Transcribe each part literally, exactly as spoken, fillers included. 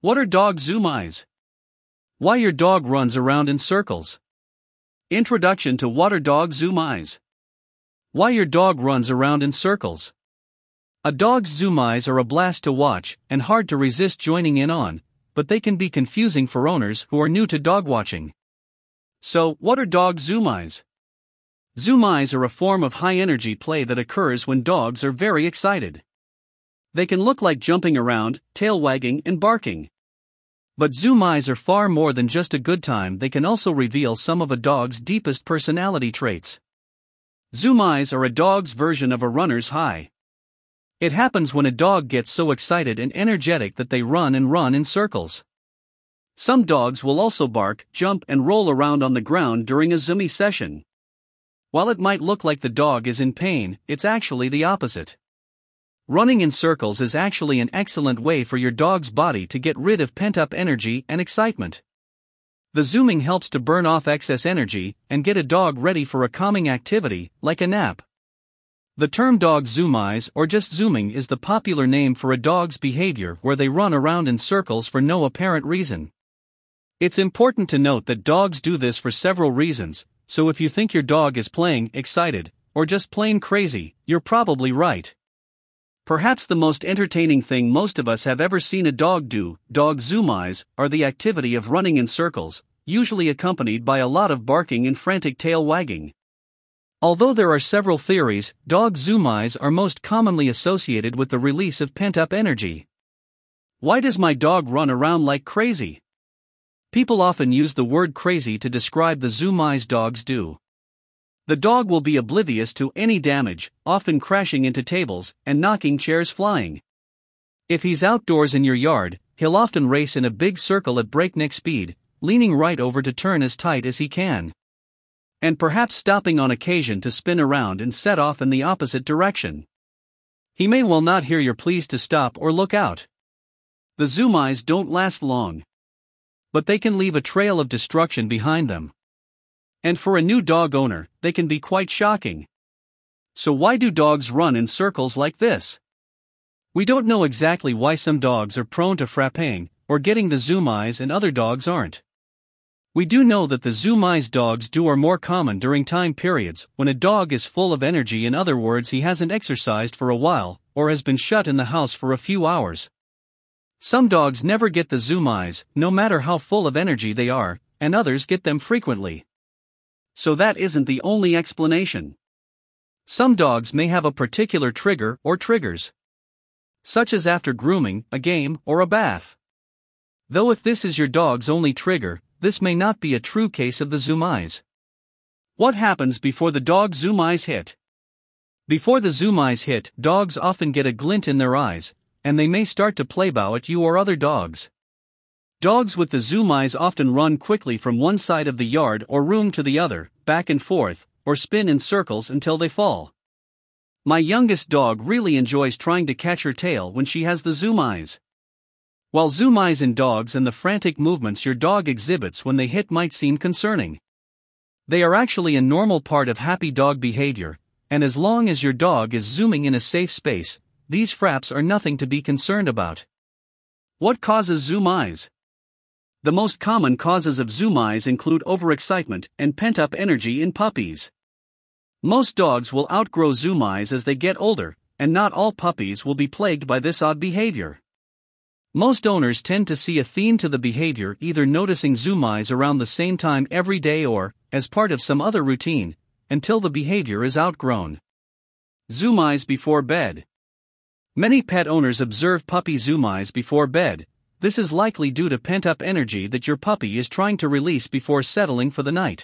What are dog zoom eyes? Why your dog runs around in circles. Introduction to what are dog zoom eyes. Why your dog runs around in circles. A dog's zoom eyes are a blast to watch and hard to resist joining in on, but they can be confusing for owners who are new to dog watching. So, what are dog zoom eyes? Zoom eyes are a form of high-energy play that occurs when dogs are very excited. They can look like jumping around, tail wagging, and barking. But zoom eyes are far more than just a good time. They can also reveal some of a dog's deepest personality traits. Zoom eyes are a dog's version of a runner's high. It happens when a dog gets so excited and energetic that they run and run in circles. Some dogs will also bark, jump, and roll around on the ground during a zoomy session. While it might look like the dog is in pain, it's actually the opposite. Running in circles is actually an excellent way for your dog's body to get rid of pent-up energy and excitement. The zooming helps to burn off excess energy and get a dog ready for a calming activity, like a nap. The term dog zoom eyes or just zooming is the popular name for a dog's behavior where they run around in circles for no apparent reason. It's important to note that dogs do this for several reasons, so if you think your dog is playing excited or just plain crazy, you're probably right. Perhaps the most entertaining thing most of us have ever seen a dog do, dog zoom eyes, are the activity of running in circles, usually accompanied by a lot of barking and frantic tail wagging. Although there are several theories, dog zoom eyes are most commonly associated with the release of pent-up energy. Why does my dog run around like crazy? People often use the word crazy to describe the zoom eyes dogs do. The dog will be oblivious to any damage, often crashing into tables and knocking chairs flying. If he's outdoors in your yard, he'll often race in a big circle at breakneck speed, leaning right over to turn as tight as he can. And perhaps stopping on occasion to spin around and set off in the opposite direction. He may well not hear your pleas to stop or look out. The zoom eyes don't last long, but they can leave a trail of destruction behind them. And for a new dog owner, they can be quite shocking. So why do dogs run in circles like this? We don't know exactly why some dogs are prone to frapping or getting the zoom eyes and other dogs aren't. We do know that the zoom eyes dogs do are more common during time periods when a dog is full of energy, in other words he hasn't exercised for a while or has been shut in the house for a few hours. Some dogs never get the zoom eyes, no matter how full of energy they are, and others get them frequently. So that isn't the only explanation. Some dogs may have a particular trigger or triggers, such as after grooming, a game, or a bath. Though if this is your dog's only trigger, this may not be a true case of the zoom eyes. What happens before the dog zoom eyes hit? Before the zoom eyes hit, dogs often get a glint in their eyes, and they may start to playbow at you or other dogs. Dogs with the zoom eyes often run quickly from one side of the yard or room to the other, back and forth, or spin in circles until they fall. My youngest dog really enjoys trying to catch her tail when she has the zoom eyes. While zoom eyes in dogs and the frantic movements your dog exhibits when they hit might seem concerning, they are actually a normal part of happy dog behavior, and as long as your dog is zooming in a safe space, these fraps are nothing to be concerned about. What causes zoom eyes? The most common causes of zoom eyes include overexcitement and pent-up energy in puppies. Most dogs will outgrow zoom eyes as they get older, and not all puppies will be plagued by this odd behavior. Most owners tend to see a theme to the behavior, either noticing zoom eyes around the same time every day or, as part of some other routine, until the behavior is outgrown. Zoom eyes before bed. Many pet owners observe puppy zoom eyes before bed. This is likely due to pent-up energy that your puppy is trying to release before settling for the night.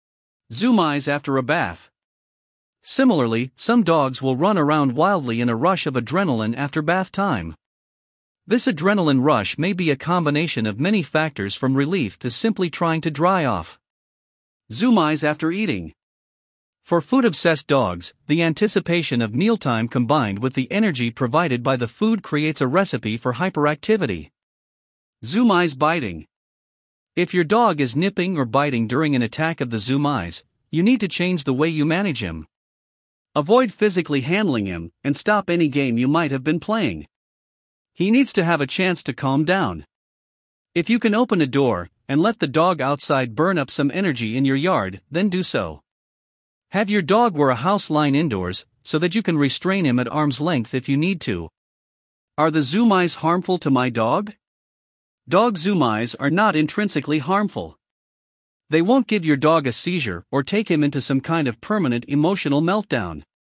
Zoom eyes after a bath. Similarly, some dogs will run around wildly in a rush of adrenaline after bath time. This adrenaline rush may be a combination of many factors, from relief to simply trying to dry off. Zoom eyes after eating. For food-obsessed dogs, the anticipation of mealtime combined with the energy provided by the food creates a recipe for hyperactivity. Zoom eyes biting. If your dog is nipping or biting during an attack of the zoom eyes, you need to change the way you manage him. Avoid physically handling him, and stop any game you might have been playing. He needs to have a chance to calm down. If you can open a door and let the dog outside burn up some energy in your yard, then do so. Have your dog wear a house line indoors so that you can restrain him at arm's length if you need to. Are the zoom eyes harmful to my dog? Dog zoom eyes are not intrinsically harmful. They won't give your dog a seizure or take him into some kind of permanent emotional meltdown.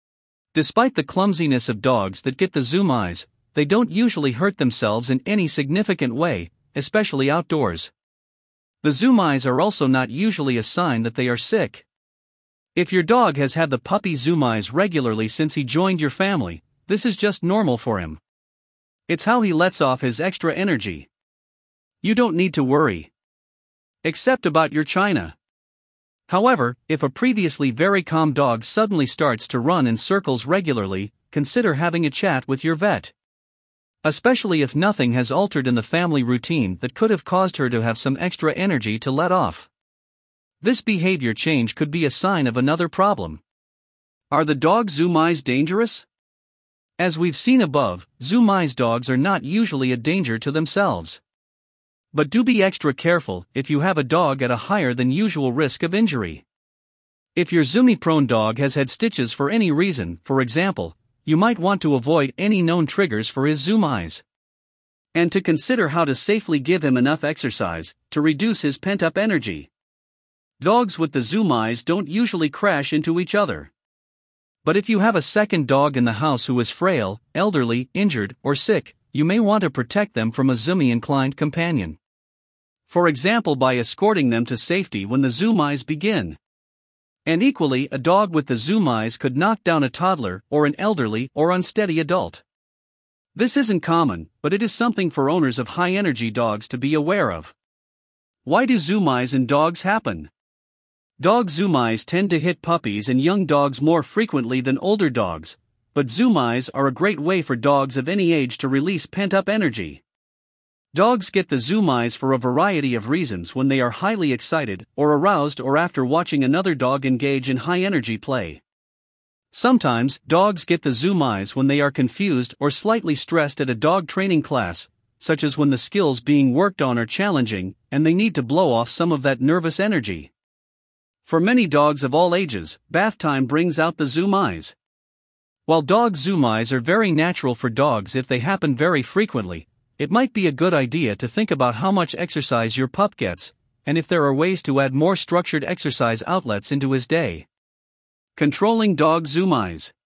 Despite the clumsiness of dogs that get the zoom eyes, they don't usually hurt themselves in any significant way, especially outdoors. The zoom eyes are also not usually a sign that they are sick. If your dog has had the puppy zoom eyes regularly since he joined your family, this is just normal for him. It's how he lets off his extra energy. You don't need to worry. Except about your China. However, if a previously very calm dog suddenly starts to run in circles regularly, consider having a chat with your vet. Especially if nothing has altered in the family routine that could have caused her to have some extra energy to let off. This behavior change could be a sign of another problem. Are the dog zoom eyes dangerous? As we've seen above, zoom eyes dogs are not usually a danger to themselves. But do be extra careful if you have a dog at a higher than usual risk of injury. If your zoomy-prone dog has had stitches for any reason, for example, you might want to avoid any known triggers for his zoom eyes. And to consider how to safely give him enough exercise to reduce his pent-up energy. Dogs with the zoom eyes don't usually crash into each other. But if you have a second dog in the house who is frail, elderly, injured, or sick, you may want to protect them from a zoomy-inclined companion. For example, by escorting them to safety when the zoom eyes begin. And equally, a dog with the zoom eyes could knock down a toddler or an elderly or unsteady adult. This isn't common, but it is something for owners of high-energy dogs to be aware of. Why do zoom eyes in dogs happen? Dog zoom eyes tend to hit puppies and young dogs more frequently than older dogs, but zoom eyes are a great way for dogs of any age to release pent-up energy. Dogs get the zoom eyes for a variety of reasons when they are highly excited or aroused or after watching another dog engage in high-energy play. Sometimes, dogs get the zoom eyes when they are confused or slightly stressed at a dog training class, such as when the skills being worked on are challenging and they need to blow off some of that nervous energy. For many dogs of all ages, bath time brings out the zoom eyes. While dog zoom eyes are very natural for dogs if they happen very frequently, it might be a good idea to think about how much exercise your pup gets, and if there are ways to add more structured exercise outlets into his day. Controlling dog zoom eyes.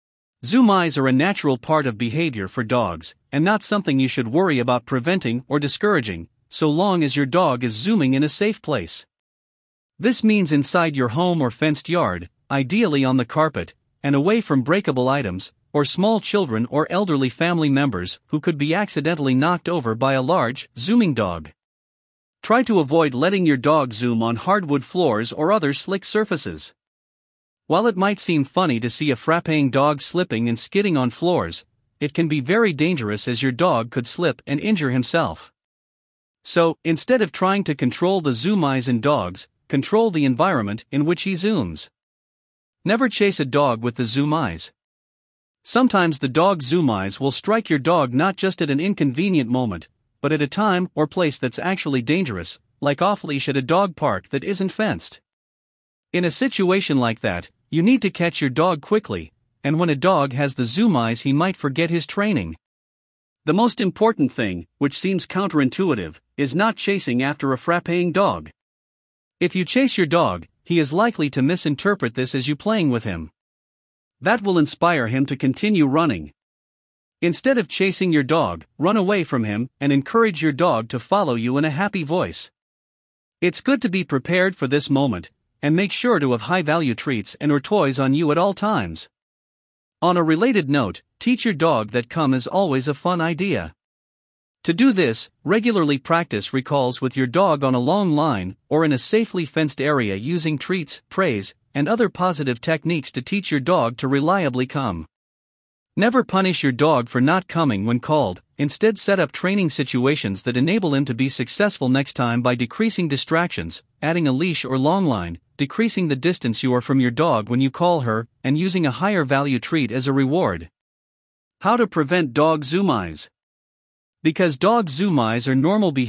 Zoom eyes are a natural part of behavior for dogs, and not something you should worry about preventing or discouraging, so long as your dog is zooming in a safe place. This means inside your home or fenced yard, ideally on the carpet, and away from breakable items, or small children or elderly family members who could be accidentally knocked over by a large, zooming dog. Try to avoid letting your dog zoom on hardwood floors or other slick surfaces. While it might seem funny to see a frapping dog slipping and skidding on floors, it can be very dangerous as your dog could slip and injure himself. So, instead of trying to control the zoom eyes in dogs, control the environment in which he zooms. Never chase a dog with the zoom eyes. Sometimes the dog zoom eyes will strike your dog not just at an inconvenient moment, but at a time or place that's actually dangerous, like off-leash at a dog park that isn't fenced. In a situation like that, you need to catch your dog quickly, and when a dog has the zoom eyes he might forget his training. The most important thing, which seems counterintuitive, is not chasing after a frapping dog. If you chase your dog, he is likely to misinterpret this as you playing with him. That will inspire him to continue running. Instead of chasing your dog, run away from him and encourage your dog to follow you in a happy voice. It's good to be prepared for this moment, and make sure to have high-value treats and or toys on you at all times. On a related note, teach your dog that come is always a fun idea. To do this, regularly practice recalls with your dog on a long line or in a safely fenced area using treats, praise, and other positive techniques to teach your dog to reliably come. Never punish your dog for not coming when called, instead set up training situations that enable him to be successful next time by decreasing distractions, adding a leash or long line, decreasing the distance you are from your dog when you call her, and using a higher value treat as a reward. How to prevent dog zoom eyes. Because dog zoom eyes are normal behavior.